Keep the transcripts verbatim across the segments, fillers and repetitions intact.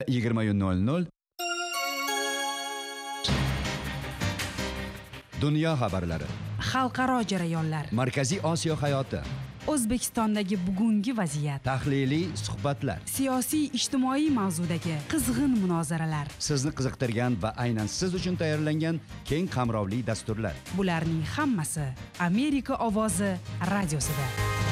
yigirma nol nol Dunyo xabarlari, xalqaro jarayonlar, Markaziy Osiyo hayoti, O'zbekistondagi bugungi vaziyat, tahliliy suhbatlar, siyosiy ijtimoiy mavzudagi qizg'in munozaralar, sizni qiziqtirgan va aynan siz uchun tayyorlangan keng qamrovli dasturlar. Bularning hammasi Amerika ovozi radiosida.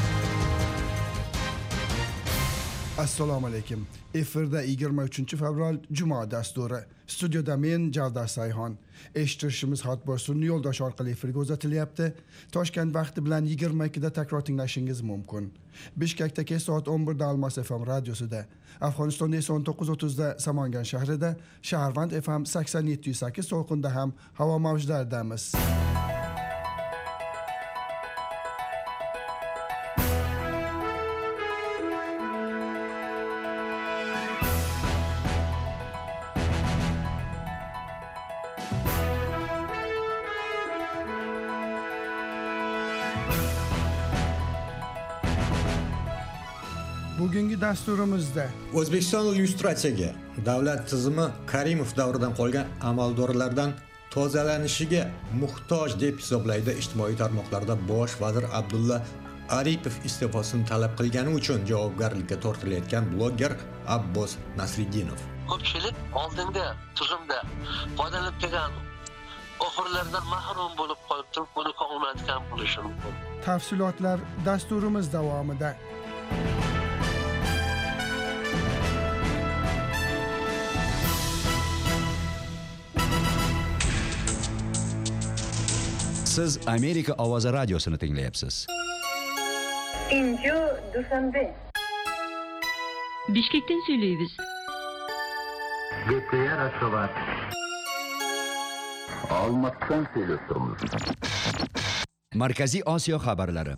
Assalomu alaykum. Efirda yigirma uchinchi fevral Juma dasturi. Studiyada men Javdar Sayxon. Eshitishimiz xat boshini yo'ldosh orqali efirga uzatilyapti. Toshkent vaqti bilan yigirma ikkida takror tinglashingiz mumkin. Bishkekda kech soat o'n birda Almas F M radiosida, Afg'onistonda esa o'n to'qqiz o'ttizda Samangan shahrida, Shaharvand F M sakson yetti sakkiz to'lqinda ham havo mavjlaridamiz. Bugungi dasturimizda O'zbekiston illyustratsiyaga, davlat tizimi Karimov davridan qolgan amaldorlardan tozalanishiga muhtoj deb hisoblaydi. Ijtimoiy tarmoqlarda bosh vazir Abdulla Aripov iste'fosini talab qilgani uchun javobgarlikka tortilayotgan bloger Abbos Nasriddinov. Ko'pchilik oldingi tuzumda foydalanib kelgan oxirlardan mahrum bo'lib qolib turib, buni qonuniyatgan bo'lishi mumkin. Tafsilotlar dasturimiz davomida. Siz Amerika ovozi radiosini tinglayapsiz. Inju Dushanbe. Bishkekdan söyleyimiz. Gepeye Raşovat. Almatdan söylüyoruz. Markaziy Osiyo xabarlari.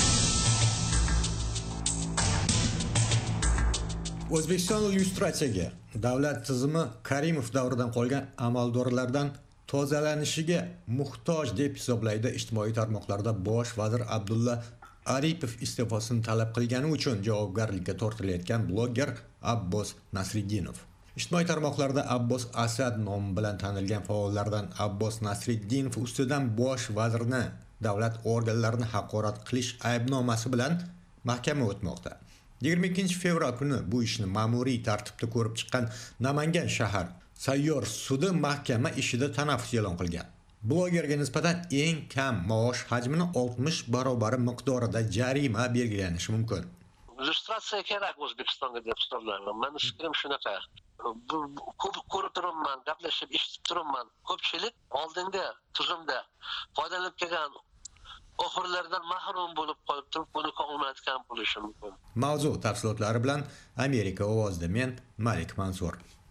O'zbekiston illyustratsiyaga, davlat tizimi Karimov davridan qolgan amaldorlardan tozalanishiga muhtoj deb hisoblaydi. Ijtimoiy tarmoqlarda bosh vazir Abdulla Aripov iste'fosini talab qilgani uchun javobgarlikka tortilayotgan bloger Abbos Nasriddinov. Ijtimoiy tarmoqlarda Abbos Asad nomi bilan tanilgan faollardan Abbos Nasriddinov ustidan bosh vazirni davlat organlarini haqorat qilish aybnomasi bilan mahkama o'tmoqda. yigirma ikkinchi fevral kuni bu ishni ma'muriy tartibda ko'rib chiqqan Namangan shahar sayyor sudi mahkama ishida tanaffus e'lon qilgan. Blogerga nisbatan eng kam maosh hajmini oltmish barobari miqdorida jarima belgilanishi mumkin. Illyustratsiya kerak O'zbekistonga deb hisoblayman. Meni fikrim shunaqa. Bu ko'p ko'rib turibman, gaplashib eshitib turibman. Ko'pchilik oldingi tuzumda foydalanib kelgan oxirlardan mahrum bo'lib qolib turib, buni qonuniyatgan bo'lishi mumkin. Mavzu tafsilotlari bilan Amerika ovozida men Malik Mansur.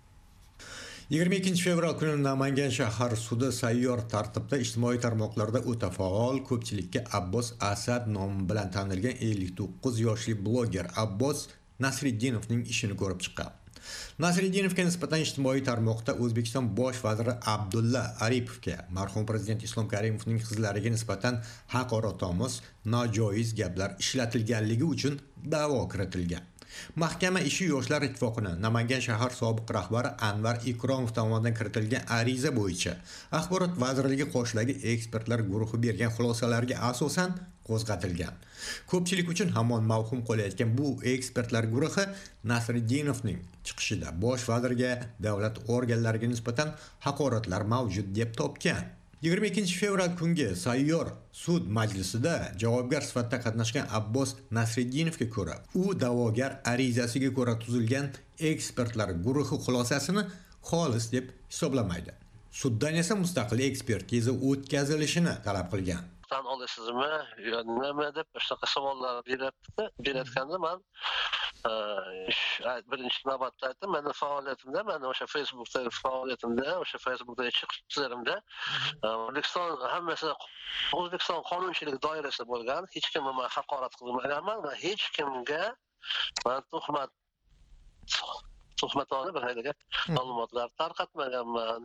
yigirma ikkinchi fevral kuni Namangan shahar sudi sayyor tartibda ijtimoiy tarmoqlarda o'ta faol, ko'pchilikka Abbos Asad nomi bilan tanilgan ellik to'qqiz yoshli bloger Abbos Nasriddinovning ishini ko'rib chiqqan. Nasriddinovga nisbatan ijtimoiy tarmoqda O'zbekiston bosh vaziri Abdulla Aripovga, marhum prezident Islom Karimovning qizlariga nisbatan haqoratomuz, nojoiz gaplar ishlatilganligi uchun da'vo kiritilgan. Mahkama ishi Yoshlar ittifoqini Namangan shahar sobiq rahbari Anvar Ikromov tomonidan kiritilgan ariza bo'yicha Axborot vazirligi qoshidagi ekspertlar guruhi bergan xulosalarga asosan qo'zg'atilgan. Ko'pchilik uchun hamon mavhum qolayotgan bu ekspertlar guruhi Nasriddinovning chiqishida bosh vazirga, davlat organlariga nisbatan haqoratlar mavjud deb topgan. yigirma ikkinchi fevral kungi sayyor sud majlisida javobgar sifatida qatnashgan Abbos Nasriddinovga ko'ra, u da'vogar arizasiga ko'ra tuzilgan ekspertlar guruhi xulosasini xolis deb hisoblamaydi. Suddan esa mustaqil ekspertiza o'tkazilishini talab qilgan. Tan olasizmi, yo nima deb shunaqa savollar beribdi. Berayotganda men birinchi navbatda aytdim, meni faoliyatimda, meni o'sha Facebookda faoliyatimda, o'sha Facebookda chiqishlarimda O'zbekiston hammasi O'zbekiston qonunchilik doirasida bo'lgan, hech kimni men haqorat qilmaganman va hech kimga men tuhmat tuhmat olib bir haydaga ma'lumotlar tarqatmaganman.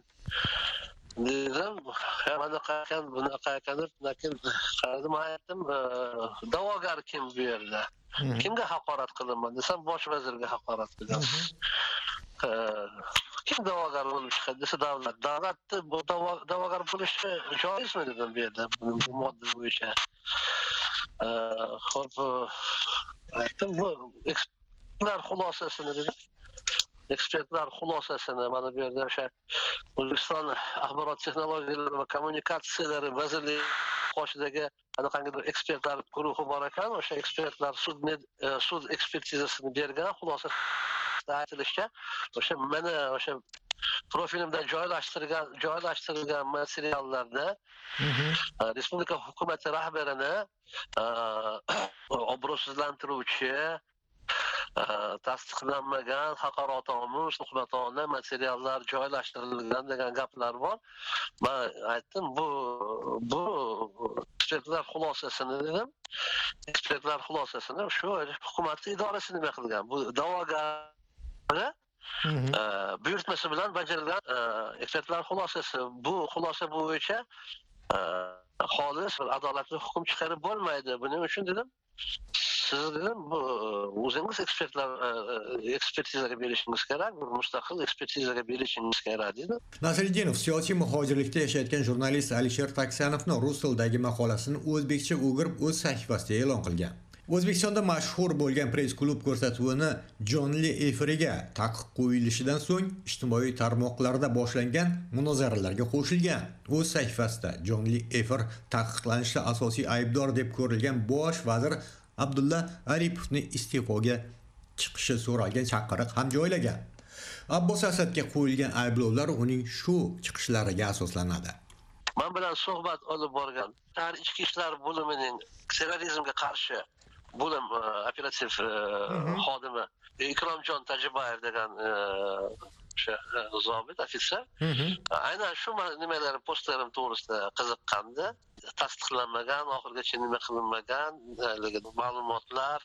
dedim, bunaqa ekan, bunaqa ekan deb, lekin qaradim, aytdim, da'vogar kim bu yerda? Kimga haqorat qilaman desam, bosh vazirga haqorat qildim. kim da'vogar bo'lib chiqadi desa davlat. Davlatni bu da'vogar bo'lishi joizmi dedim bu yerda bu modda bo'yicha. Xo'p, aytdim bu ekspertlar xulosasini dedim. Ekspertlar xulosasini mana bu yerda o'sha O'zbekiston axborot texnologiyalari va kommunikatsiyalari vazirligi qoshidagi qanaqangidir ekspertlar guruhi bor ekan, o'sha ekspertlar sud sud ekspertizasini bergan xulosasida aytilishicha, o'sha meni o'sha profilimda joylashtirgan joylashtirilgan materiallarda respublika hukumati rahbarini obro'sizlantiruvchi, tasdiqlanmagan haqoratomuz nuqmatona materiallar joylashtirilgan degan gaplar bor. Men aytdim bu bu ekspertlar xulosasini dedim. Ekspertlar xulosasini shu hukumat idorasi nima qilgan? Bu da'vogarni buyurtmasi bilan bajarilgan ekspertlar xulosasi. Bu xulosa bo'yicha xolis bir adolatli hukm chiqarib bo'lmaydi. Buning uchun dedim, siz dedim bu o'zingiz ekspertlar ekspertizaga berishingiz kerak, bir mustaqil ekspertizaga berishingiz kerak dedi. Nasriddinov siyosiy muhojirlikda yashayotgan jurnalist Alisher Taksanovning rus tilidagi maqolasini o'zbekcha o'girib o'z sahifasida e'lon qilgan. O'zbekistonda mashhur bo'lgan press-klub ko'rsatuvini jonli efiriga taqiq qo'yilishidan so'ng ijtimoiy tarmoqlarda boshlangan munozaralarga qo'shilgan. O'z sahifasida jonli efir taqiqlanishda asosiy aybdor deb ko'rilgan bosh vazir Abdulla Aripovning iste'foga chiqishi so'ralgan chaqiriq ham joylagan. Abbos Asadga qo'yilgan ayblovlar uning shu chiqishlariga asoslanadi. Men bilan suhbat olib borgan ichki ishlar bo'limining terrorizmga qarshi bo'lim operativ xodimi Ikromjon Tajibayev degan o'sha zobit ofitser aynan shu nimalar postlarim to'g'risida qiziqqandi. Tasdiqlanmagan, oxirigacha nima qilinmagan ma'lumotlar,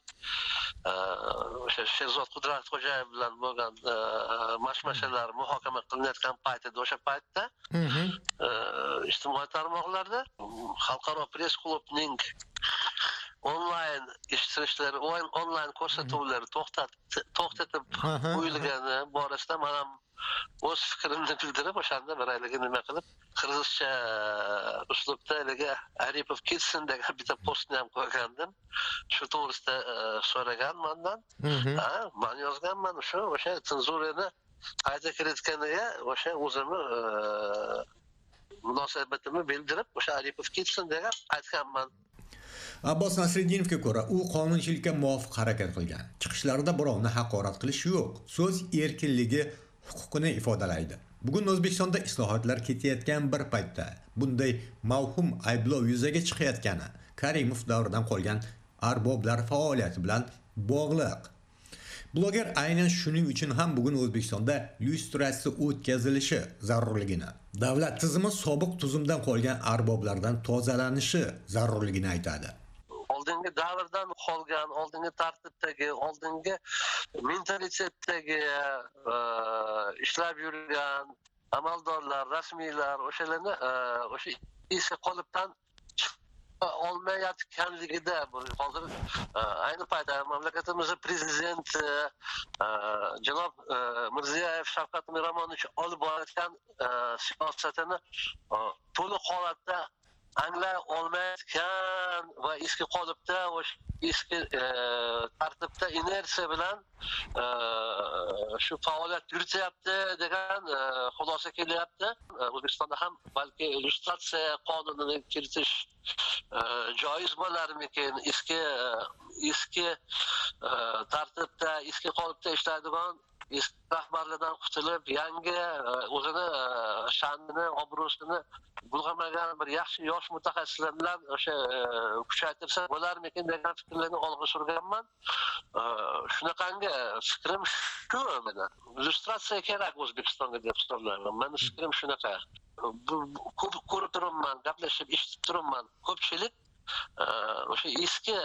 o'sha Sherzod Qudratxo'jayev bilan bo'lgan mashmashalar muhokama qilinayotgan paytda, o'sha paytda ijtimoiy tarmoqlarda xalqaro press klubning onlayn ishtirishlar, onlayn ko'rsatuvlari to'xtatib qo'yilgani borasida men ham o'z fikrimni bildirib, o'shanda bir aylaga nima qilib, qirg'izcha uslubda aylaga Aripov ketsin degan bitta postni ham qo'ygandim. Shu to'g'risida so'ragan mendan. Ha, men yozganman shu o'sha senzurani qayta kiritganiga o'sha o'zimni munosabatimni bildirib, o'sha Aripov ketsin degan aytganman. Abbos Nasriddinovga ko'ra, u qonunchilikka muvofiq harakat qilgan. Chiqishlarida birovni haqorat qilish yo'q. So'z erkinligi huquqini ifodalaydi. Bugun O'zbekistonda islohotlar ketayotgan bir paytda bunday mavhum ayblov yuzaga chiqayotgani Karimov davridan qolgan arboblar faoliyati bilan bog'liq. Bloger aynan shuning uchun ham bugun O'zbekistonda lyustratsiya o'tkazilishi zarurligini, davlat tizimi sobiq tuzumdan qolgan arboblardan tozalanishi zarurligini aytadi. Oldingi davrdan qolgan, oldingi tartibdagi, oldingi mentalitetdagi ishlab yurgan amaldorlar, rasmiylar o'shalarni o'sha eski qolipdan olmayotganligida hozir ayni paytda mamlakatimizning prezidenti janob Mirziyoyev Shavkat Miromonovich olib borayotgan siyosatini to'liq holatda anglay olmayotgan va eski qolipda o'sha eski tartibda inersiya bilan shu faoliyat yurityapti degan xulosa kelyapti. O'zbekistonda ham balki illyustratsiya qonunini kiritish joiz bo'larmikin, eski eski tartibda, eski qolipda ishlaydigan eski rahbarlardan qutulib, yangi o'zini sha'nini, obro'sini bulg'amagan bir yaxshi yosh mutaxassislar bilan o'sha kuchaytirsa bo'larmikin degan fikrlarni olg'a surganman. Shunaqangi fikrim shu meni. Illyustratsiya kerak O'zbekistonga deb hisoblayman. Meni fikrim shunaqa. Ko'p ko'rib turibman, gaplashib, eshitib turibman. Ko'pchilik o'sha eski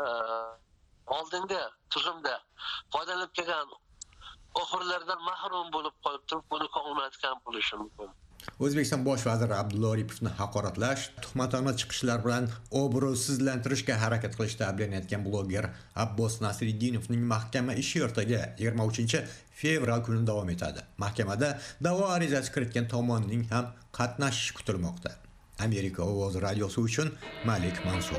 oldingi tuzumda foydalanib kelgan oxirlardan mahrum bo'lib qolib turib, buni qilmayotgan bo'lishi mumkin. O'zbekiston bosh vaziri Abdulla Oripovni haqoratlash, tuhmatona chiqishlar bilan obro'sizlantirishga harakat qilishda ayblanayotgan bloger Abbos Nasriddinovning mahkama ishi ertaga yigirma uchinchi fevral kuni davom etadi. Mahkamada da'vo arizasi kiritgan tomonning ham qatnashishi kutilmoqda. Amerika ovozi radiosi uchun Malik Mansur.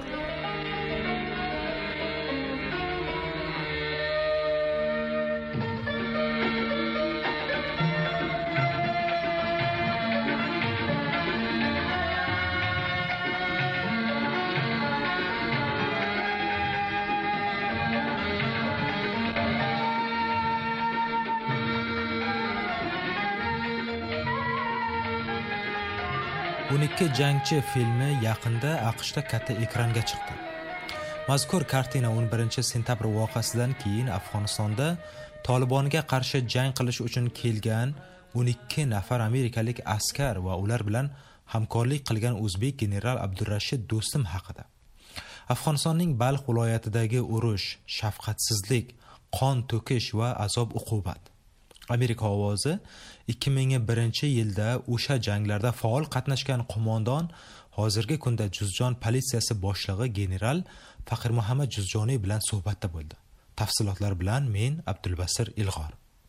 o'n ikki jangchi filmi yaqinda AQShda katta ekranga chiqdi. Mazkur kartina o'n birinchi sentabr voqeasidan keyin Afg'onistonda Tolibonga qarshi jang qilish uchun kelgan o'n ikki nafar amerikalik askar va ular bilan hamkorlik qilgan o'zbek general Abdurashid Do'stum haqida. Afg'onistonning Balx viloyatidagi urush, shafqatsizlik, qon to'kish va azob-uqubat. Amerika ovozi ikki ming birinchi yilda o'sha janglarda faol qatnashgan qo'mondon, hozirgi kunda Juzjon politsiyasi boshlig'i general Faqir Muhammad Juzjoniy bilan suhbatda bo'ldi. Tafsilotlar bilan men Abdulbasir Ilg'or.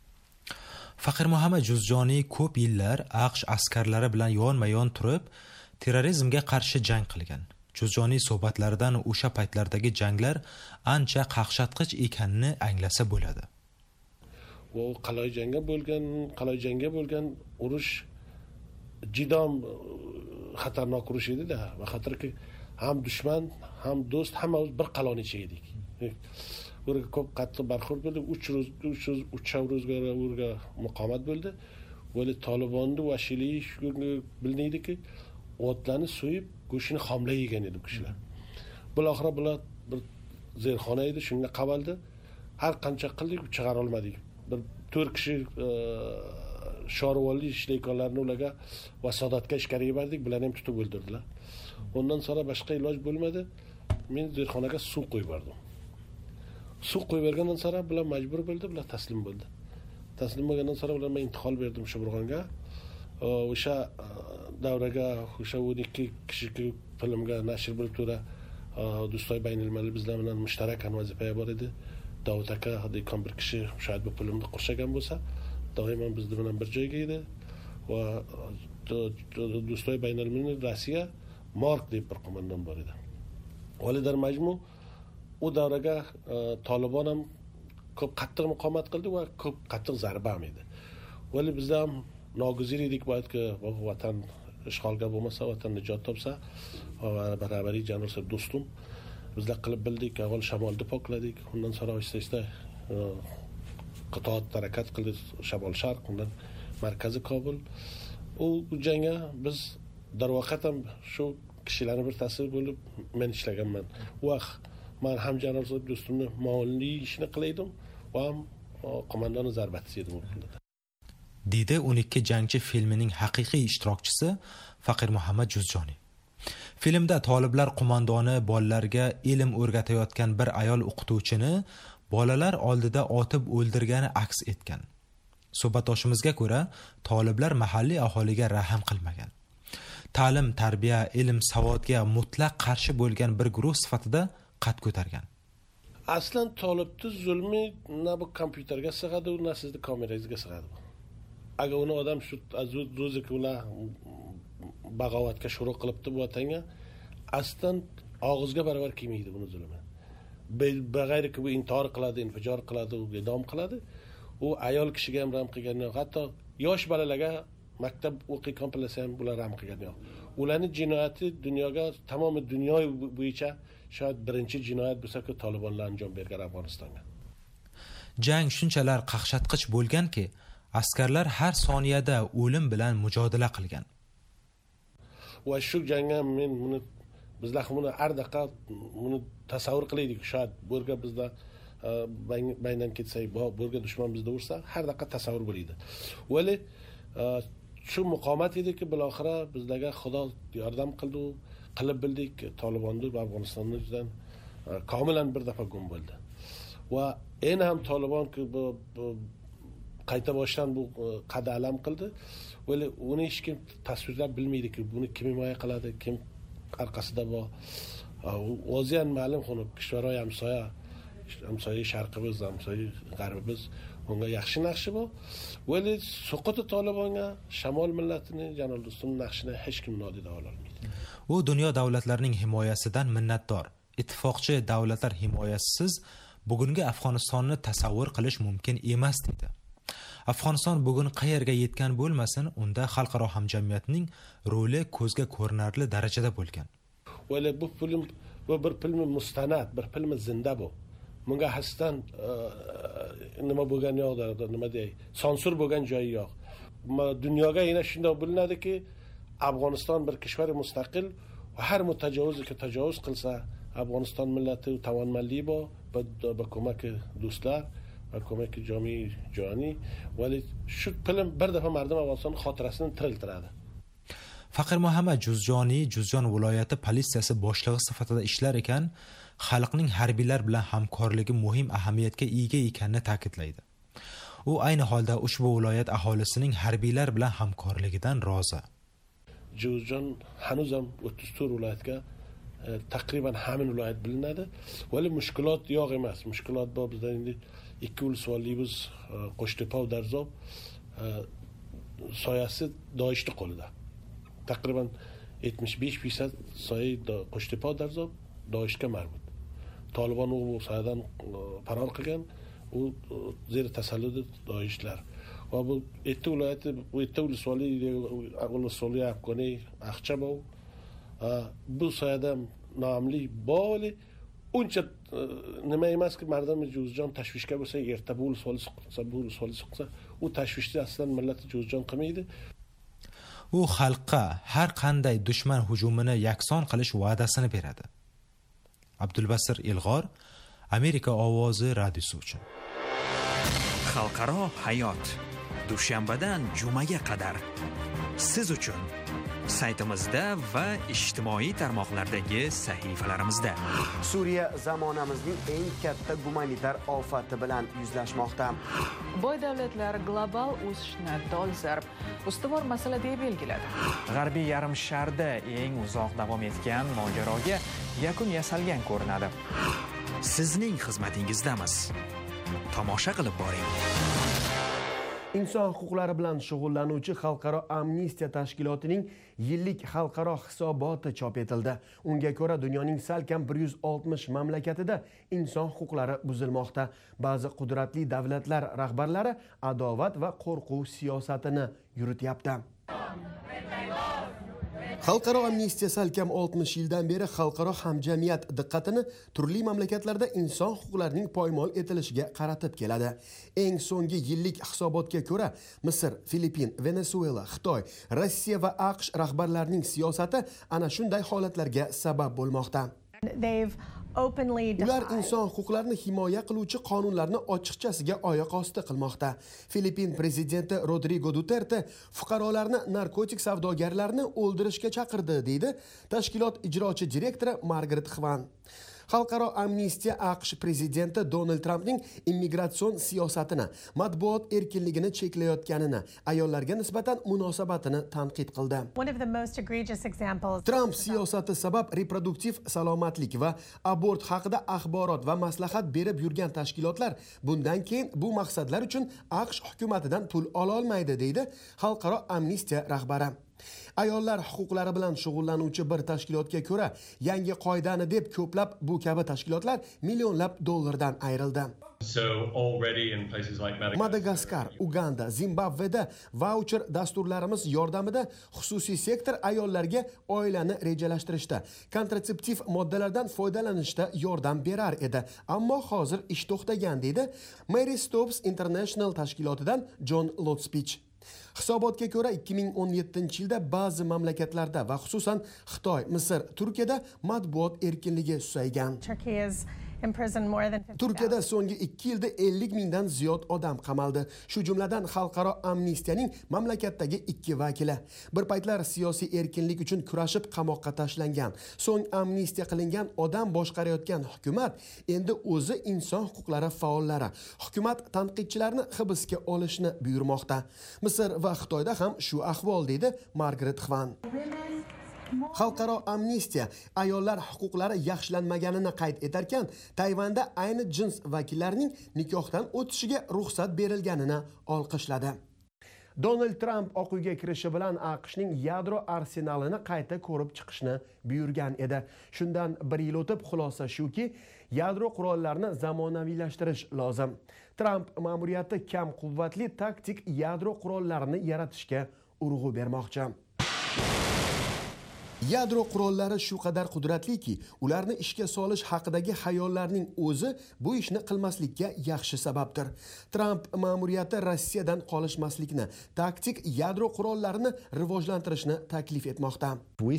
Faqir Muhammad Juzjoniy ko'p yillar AQSh askarlari bilan yonma-yon turib, terrorizmga qarshi jang qilgan. Juzjoniy suhbatlaridan o'sha paytlardagi janglar ancha qaqshatqich ekanini anglasa bo'ladi. Bu qalay jangga bo'lgan, qalay jangga bo'lgan urush jidom xatarnoq urush edi-da, va xatarki ham dushman, ham do'st, hammamiz bir qaloni ichida edik. Ularga ko'p qattiq barxo'rd bo'ldi, uch ro'z, uch ro'z, uch ro'zga ularga muqomat bo'ldi. Vali Tolibonni vashiliyi shunga bilinadiki, otlarni so'yib, go'shtini xomla yegan edi kishilar. Bular oxira bular bir zerxona edi, shunga qabaldi. Har qancha qildik, chiqara olmadik. Bir to'rt kishi shorvolli ishlayotganlarni ularga vasodatga ishkariga berdik, bularni ham tutib o'ldirdilar. Ondan sonra boshqa iloj bo'lmadi. Men zerxonaga suv qo'yib berdim. Suv qo'yib bergandan sonra bular majbur bo'ldi, bular taslim bo'ldi. Taslim bo'lgandan sonra ularga intiqol berdim Sho'burg'onga. O'sha davraga, o'sha o'n ikki kishiga filmga nashr bo'lib turadi. Do'stoy baynilmali bizlar bilan mushtarak vazifa bor edi. Davud aka degan bir kishi shayad bu filmni qurshagan bo'lsa, doimo biz bilan bir joyga edi va Do'stoy baynilmali Rossiya Mark deb bir qo'mondon bor edi. Validar majmu u davraga Tolibon ham ko'p qattiq muqomat qildi va ko'p qattiq zarba ham edi. Vali biz ham noguzir edik, balki vatan ishg'olga bo'lmasa, vatan nijot topsa va barabariy janrsa do'stum bizlar qilib bildik, avval shamolni pokladik, undan sonra oysta-oysta qitoat harakat qildi, shamol sharq, undan markazi Kobul. U jangga biz darvoqat ham shu kishilarni bir ta'sir bo'lib men ishlaganman. Vaqt men ham janob do'stimni ma'muriy ishni qilaydim va ham qo'mondonni zarbasi edim. Deydi o'n ikki jangchi filmining haqiqiy ishtirokchisi Faqir Muhammad Juzjoniy. Filmda toliblar qo'mondoni bolalarga ilm o'rgatayotgan bir ayol o'qituvchini bolalar oldida otib o'ldirgani aks etgan. Suhbatdoshimizga ko'ra, toliblar mahalliy aholiga rahm qilmagan. Ta'lim, tarbiya, ilm, savodga mutlaq qarshi bo'lgan bir guruh sifatida qad ko'targan. Aslan tolibni zulmi na bu kompyuterga sig'adi, na sizni kamerangizga sig'adi. Agar uni odam shu ro'zi ular bag'ovatga shuru qilibdi bu vatanga, aslan og'izga baravar kelmaydi buni zulmi. Bag'ayriki bu intihor qiladi, infijor qiladi, idom qiladi. U ayol kishiga ham ram qilgan yo'q, hatto yosh bolalarga maktab o'qiyotgan bo'lsa ham bular ram qilgan yo'q. Ularning jinoyati dunyoga, tamomiy dunyo bo'yicha shayad birinchi jinoyat bo'lsa-ku Tolibonlar anjom bergan Afg'onistonga. Jang shunchalar qaqshatqich bo'lganki, askarlar har soniyada o'lim bilan mujodala qilgan. Va shu jangga men buni bizlar buni har daqiqa buni tasavvur qilaylik. Shayad bo'lga bizlar baynan ketsak, bo'lga dushman bizni ursa, har daqiqa tasavvur bo'ladi. Vali shu muqomat ediki, biloxira bizlarga Xudo yordam qildi, qilib bildik, Tolibonni va Afg'onistondan komilan bir dafa gum bo'ldi. Va endi ham Tolibon bu qayta boshdan bu qadalam qildi. Vali uni hech kim tasvirlab bilmaydiki, buni kim himoya qiladi, kim orqasida bor. O'ziyan ma'lum xunuk kishvaroy hamsoya, hamsoya sharqimiz, hamsoya g'arbimiz unga yaxshi naqshi bor. Vali So'qoto Tolibonga shamol millatining Jalol Do'stumning naqshini hech kim nodida ololmaydi. U dunyo davlatlarining himoyasidan minnatdor. Ittifoqchi davlatlar himoyasisiz bugungi Afg'onistonni tasavvur qilish mumkin emas dedi. Afg'oniston bugun qayerga yetgan bo'lmasin, unda xalqaro hamjamiyatning roli ko'zga ko'rinarli darajada bo'lgan. Vali bu film bu bir film mustanad, bir film zinda bu. Bunga hasdan nima bo'lgan yo'q, nima dey, sensur bo'lgan joyi yo'q. Dunyoga yana shunday bilinadiki, Afg'oniston bir kishvar mustaqil va har mutajovuz ki tajovuz qilsa, Afg'oniston millati tavanmalli bor, ba ko'mak do'stlar va ko'mak jami joni, vali shu film bir dafa mardum Afg'oniston xotirasini tiriltiradi. Faqir Muhammad Juzjoniy Juzjon viloyati politsiyasi boshlig'i sifatida ishlar ekan, xalqning harbiylar bilan hamkorligi muhim ahamiyatga ega ekanini ta'kidlaydi. U ayni holda ushbu viloyat aholisining harbiylar bilan hamkorligidan rozi. Juzjon hanuzam o'ttiz to'rt viloyatga taqriban hamma viloyat bilinadi. Vali mushkulot yo'q emas. Mushkulot bor bizda endi ikki ulusvolimiz Qo'shtepa va Darzob soyasi Doishni qo'lida. Taqriban yetmish besh foiz soy Qo'shtepa va Darzob Doishga marbut. Tolibon u soyadan faror qilgan, u zero tasalludi Doishlar. Va bu yetti viloyati, bu yetti ulusvoli, ulusvoli Afg'oniy, Aqchabo bu soyadan nomli boli uncha nima emaski, mardam Juzjon tashvishga bo'lsa, erta bu ulusvoli suqsa, bu ulusvoli suqsa, u tashvishni aslan millat Juzjon qilmaydi. U xalqqa har qanday dushman hujumini yakson qilish va'dasini beradi. Abdulbasir Ilg'or, Amerika ovozi radiosi uchun. Xalqaro hayot dushanbadan jumaga qadar siz uchun saytimizda va ijtimoiy tarmoqlardagi sahifalarimizda. Suriya zamonamizning eng katta gumanitar ofati bilan yuzlashmoqda. Boy davlatlar global o'sishni dolzarb ustuvor masala deb belgiladi. G'arbiy yarim sharda eng uzoq davom etgan mojaroga yakun yasalgan ko'rinadi. Sizning xizmatingizdamiz. Tomosha qilib boring. Inson huquqlari bilan shug'ullanuvchi Xalqaro amnistiya tashkilotining yillik xalqaro hisoboti chop etildi. Unga ko'ra dunyoning salkam bir yuz oltmish mamlakatida inson huquqlari buzilmoqda. Ba'zi qudratli davlatlar rahbarlari adovat va qo'rquv siyosatini yurityapti. Xalqaro amnistiya salkam oltmish yildan beri xalqaro hamjamiyat diqqatini turli mamlakatlarda inson huquqlarining poymol etilishiga qaratib keladi. Eng so'nggi yillik hisobotga ko'ra, Misr, Filippin, Venezuela, Xitoy, Rossiya va AQSh rahbarlarining siyosati ana shunday holatlarga sabab bo'lmoqda. Ular inson huquqlarini himoya qiluvchi qonunlarni ochiqchasiga oyoq osti qilmoqda. Filippin prezidenti Rodrigo Duterte fuqarolarni narkotik savdogarlarini o'ldirishga chaqirdi, deydi tashkilot ijrochi direktori Margaret Xvan. Xalqaro amnistiya AQSh prezidenti Donald Trampning immigratsion siyosatini, matbuot erkinligini cheklayotganini, ayollarga nisbatan munosabatini tanqid qildi. Tramp siyosati sabab reproduktiv salomatlik va abort haqida axborot va maslahat berib yurgan tashkilotlar bundan keyin bu maqsadlar uchun AQSh hukumatidan pul ola olmaydi, deydi Xalqaro amnistiya rahbari. Ayollar huquqlari bilan shug'ullanuvchi bir tashkilotga ko'ra, yangi qoidani deb ko'plab bu kabi tashkilotlar millionlab dollardan ayrildi. Madagaskar, Uganda, Zimbabveda voucher dasturlarimiz yordamida xususiy sektor ayollarga oilani rejalashtirishda, kontratseptiv moddalardan foydalanishda yordam berar edi. Ammo hozir ish to'xtagan, deydi Mary Stopes International tashkilotidan John Lotspich. Hisobotga ko'ra ikki ming o'n yettinchi yilda ba'zi mamlakatlarda va xususan Xitoy, Misr, Turkiyada matbuot erkinligi susaygan. Turkiyada so'nggi ikki yilda ellik mingdan ziyod odam qamaldi. Shu jumladan xalqaro amnistiyaning mamlakatdagi ikki vakili. Bir paytlar siyosiy erkinlik uchun kurashib qamoqqa tashlangan, so'ng amnistiya qilingan odam boshqarayotgan hukumat endi o'zi inson huquqlari faollari, hukumat tanqidchilarini hibsga olishni buyurmoqda. Misr va Xitoyda ham shu ahvol, deydi Margaret Xvan. Xalqaro amnistiya ayollar huquqlari yaxshilanmaganini qayd etarkan, Tayvanda ayni jins vakillarining nikohdan o'tishiga ruxsat berilganini olqishladi. Donald Trump Oq uyga kirishi bilan AQShning yadro arsenalini qayta ko'rib chiqishni buyurgan edi. Shundan bir yil o'tib xulosa shuki, yadro qurollarini zamonaviylashtirish lozim. Trump ma'muriyati kam quvvatli taktik yadro qurollarini yaratishga urg'u bermoqchi. Yadro qurollari shu qadar qudratliki, ularni ishga solish haqidagi xayollarning o'zi bu ishni qilmaslikka yaxshi sababdir. Trump ma'muriyati Rossiyadan qolishmaslikni, taktik yadro qurollarini rivojlantirishni taklif etmoqda.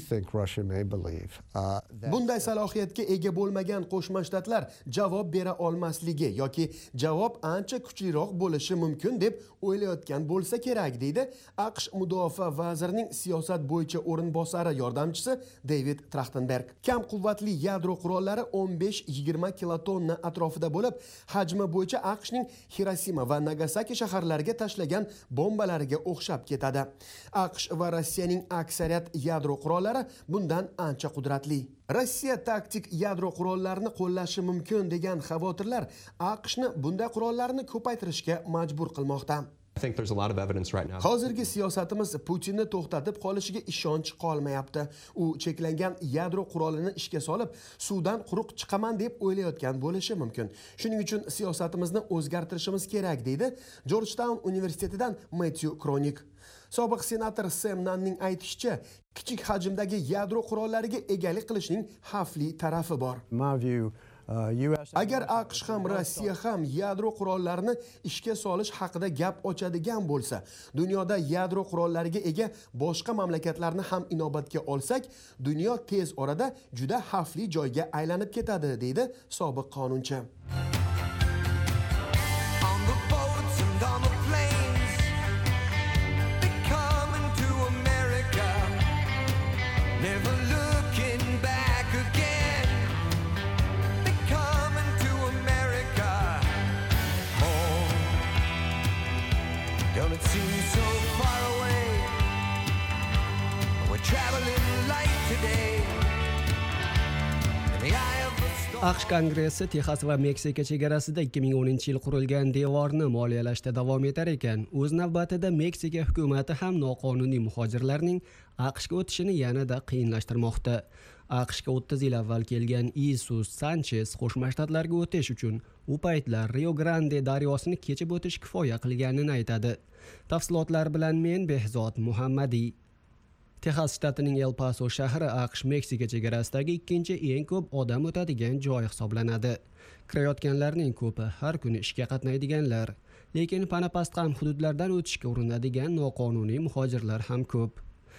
Bunday salohiyatga ega bo'lmagan Qo'shma Shtatlar javob bera olmasligi yoki javob ancha kuchliroq bo'lishi mumkin deb o'ylayotgan bo'lsa kerak, deydi AQSh mudofaa vazirining siyosat bo'yicha o'rinbosari yordamchisi David Trachtenberg. Kam quvvatli yadro qurollari o'n besh yigirma kilotonna atrofida bo'lib, hajmi bo'yicha AQShning Hirosima va Nagasaki shaharlariga tashlagan bombalariga o'xshab ketadi. AQSh va Rossiyaning aksariyat yadro qurollari bundan ancha qudratli. Rossiya taktik yadro qurollarini qo'llashi mumkin degan xavotirlar AQShni bunday qurollarni ko'paytirishga majbur qilmoqda. Hozirgi siyosatimiz Putinni to'xtatib qolishiga ishonch qolmayapti. U cheklangan yadro qurolini ishga solib, suvdan quruq chiqaman deb o'ylayotgan bo'lishi mumkin. Shuning uchun siyosatimizni o'zgartirishimiz kerak, deydi Georgetown universitetidan Matthew Kronik. Sobiq senator Sam Nunnning aytishicha, kichik hajmdagi yadro qurollariga egalik qilishning xavfli tarafi bor. Agar AQSh ham Rossiya ham yadro qurollarini ishga solish haqida gap ochadigan bo'lsa, dunyoda yadro qurollariga ega boshqa mamlakatlarni ham inobatga olsak, dunyo tez orada juda xavfli joyga aylanib ketadi, deydi sobiq qonunchi. AQSh Kongressi Texas va Meksika chegarasida ikki ming o'ninchi yil qurilgan devorni moliyalashda davom etar ekan, o'z navbatida Meksika hukumati ham noqonuniy muhojirlarning AQShga o'tishini yanada qiyinlashtirmoqda. AQShga o'ttiz yil avval kelgan Isus Sanchez Qo'shma Shtatlarga o'tish uchun u paytlar Rio Grande daryosini kechib o'tish kifoya qilganini aytadi. Tafsilotlar bilan men Behzod Muhammadiy. Texas shtatining El Paso shahri AQSh-Meksika chegarasidagi ikkinchi eng ko'p odam o'tadigan joy hisoblanadi. Kirayotganlarning ko'pi har kuni ishga qatnaydiganlar, lekin pana-pastqam hududlardan o'tishga urinadigan noqonuniy muhojirlar ham ko'p.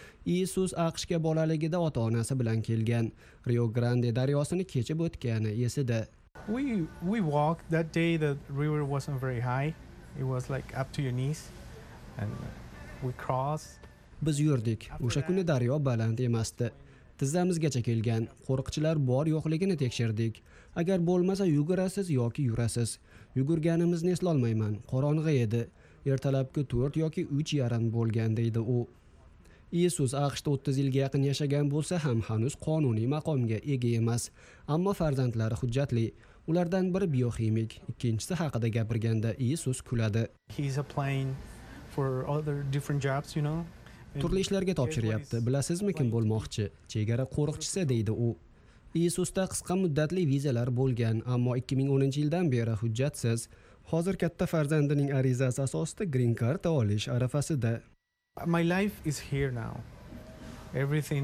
Isus AQShga bolaligida ota-onasi bilan kelgan, Rio Grande daryosini kechib o'tgani esida. We we walked that day. The river wasn't very high. It was like up to your knees, and we crossed. Biz yurdik. O'sha kuni daryo baland emasdi. Tizzamizgacha kelgan. Qo'riqchilar bor yo'qligini tekshirdik. Agar bo'lmasa yugurasiz yoki yurasiz. Yugurganimizni eslolmayman. Qorong'i edi. Ertalabki to'rt yoki uch yarim bo'lgan deydi u. Isus AQShda o'ttiz yilga yaqin yashagan bo'lsa ham hanuz qonuniy maqomga ega emas. Ammo farzandlari hujjatli. Ulardan biri bioximik, ikkinchisi haqida gapirganda Isus kuladi. He's applying for other different jobs, you know. Turli ishlarga topshiryapti. Bilasizmi kim bo'lmoqchi? Chegara qo'riqchisi deydi u. Isusda qisqa muddatli vizalar bo'lgan, ammo ikki ming o'ninchi yildan beri hujjatsiz. Hozir katta farzandining arizasi asosida green card olish arafasida. My life is here now. Everything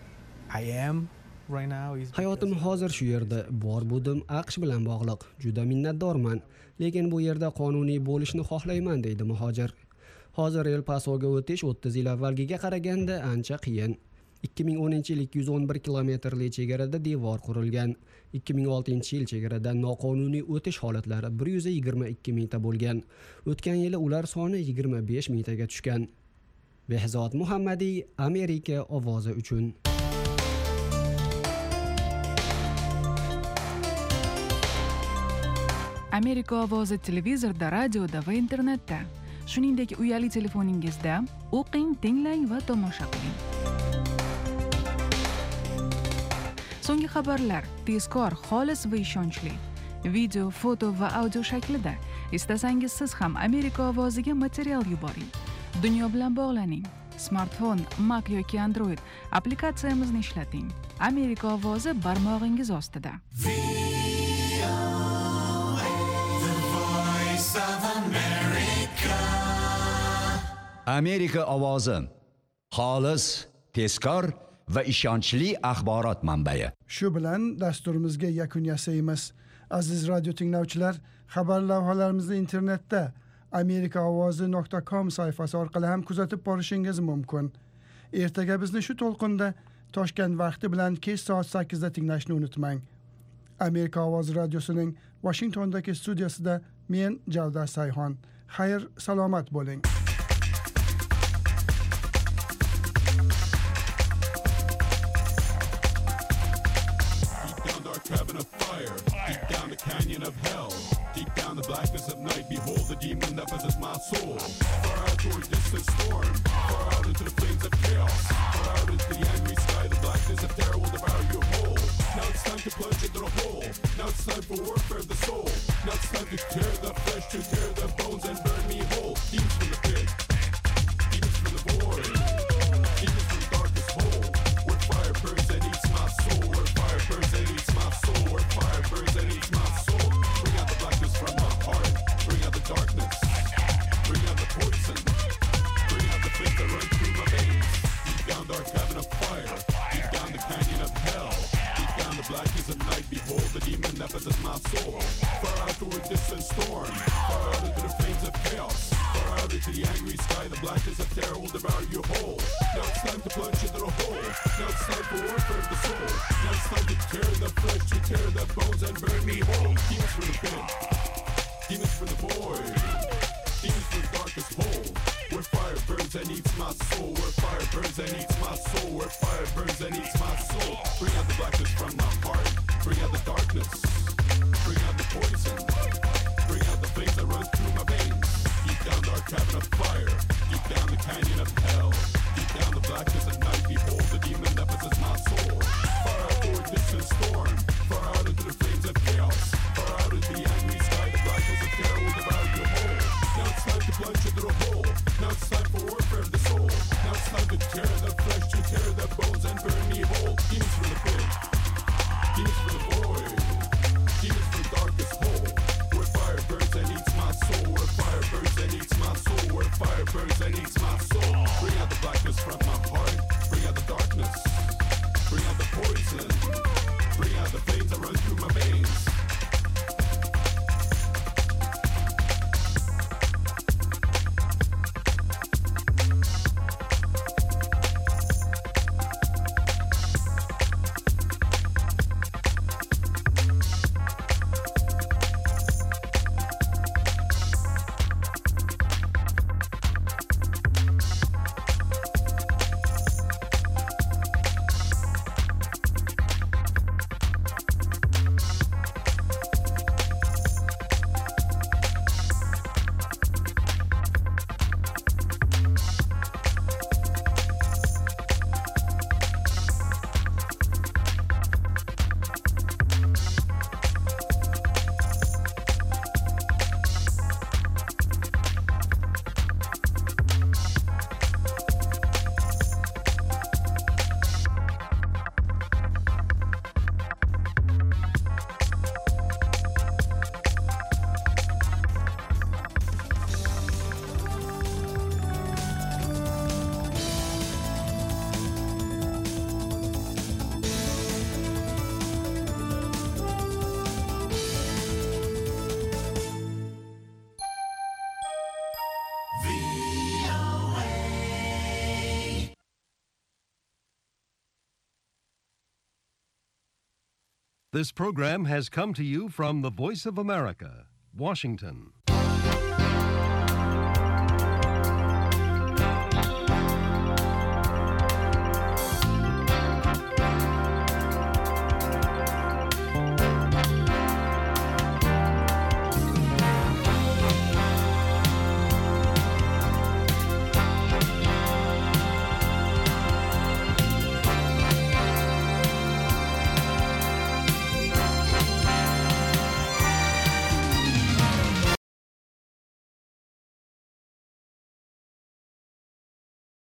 I am right now is Hayotim hozir shu yerda. Bor budim AQSh bilan bog'liq. Juda minnatdorman, lekin bu yerda qonuniy bo'lishni xohlayman deydi muhojir. Hozir El Pasoga o'tish o'ttiz yil avvalgiga qaraganda ancha qiyin. ikki ming o'ninchi yil ikki yuz o'n bir kilometrli chegarada devor qurilgan. ikki ming oltinchi yil chegaradan noqonuniy o'tish holatlari bir yuz yigirma ikki mingta bo'lgan. O'tgan yili ular soni yigirma besh mingtaga tushgan. Behzod Muhammadiy, Amerika ovozi uchun. Amerika ovozi televizorda, radioda va internetda, shuningdek uyali telefoningizda o'qing, tinglang va tomosha qiling. So'nggi xabarlar tezkor, xolis va ishonchli. Video, foto va audio shaklida. Istasangiz siz ham Amerika ovoziga material yuboring. Dunyo bilan bog'laning. Smartfon, Mac yoki Android applikatsiyamizni ishlating. Amerika ovozi barmog'ingiz ostida. Amerika ovozi. Xolis, tezkor va ishonchli axborot manbai. Shu bilan dasturimizga yakun yasaymiz. Aziz radio tinglovchilar, xabar lavhalarimizni internetda amerika ovozi nuqta com sayfasi orqali ham kuzatib borishingiz mumkin. Ertaga bizni shu to'lqinda Toshkent vaqti bilan kech soat sakkizda tinglashni unutmang. Amerika ovozi radiosining Washingtondagi studiyasida men Javdar Sayxon. Xayr, salomat bo'ling. Canyon of hell, deep down the blackness of night, behold the demon that possesses my soul. Far out toward distant storm, far out into the flames of chaos, far out into the angry sky, the blackness of terror will devour you whole. Now it's time to plunge into the hole, now it's time for warfare of the soul, now it's time to tear the flesh, to tear the bones and burn me whole. Demons from the pit, demons from the void, demons from the darkest hole, where fire burns and eats my soul, where fire burns and eats my soul, where fire burns and eats my soul. Bring out the blackness from my heart, bring out the darkness, bring out the poison, bring out the flame that runs through my veins. Deep down dark cavern of fire, deep down the canyon of hell, deep down the blackness of night, behold the demon that possesses my soul. Far out through a distant storm, far out into the flames of chaos, far out into the angry sky, the blackness of terror will devour you whole. Now it's time to plunge into the hole, now it's time for warfare of the soul, now it's time to tear the flesh, to tear the bones and burn me whole. Demons from the pit, demons from the void, demons from the darkest hole, where fire burns and eats my soul, where fire burns and eats my soul, where fire burns and eats my soul. Bring out the blackness from my heart, bring out the darkness, bring out the poison, bring out the flames that run through my veins. Deep down dark cavern of fire, deep down the canyon of hell, deep down the blackness of night, behold the demon that possesses my soul. Far out toward distant storm, far out into the flames of chaos, far out into the angry sky, the blackness of terror will devour you whole. Now it's time to plunge into the hole, now it's time for warfare of the soul, now it's time to tear the flesh, to tear the bones and burn me whole. Demons from the pit, demons from the void, demons from the darkest hole, where fire burns and eats my soul, where fire burns and eats my soul, where fire burns and eats my soul. This program has come to you from the Voice of America, Washington.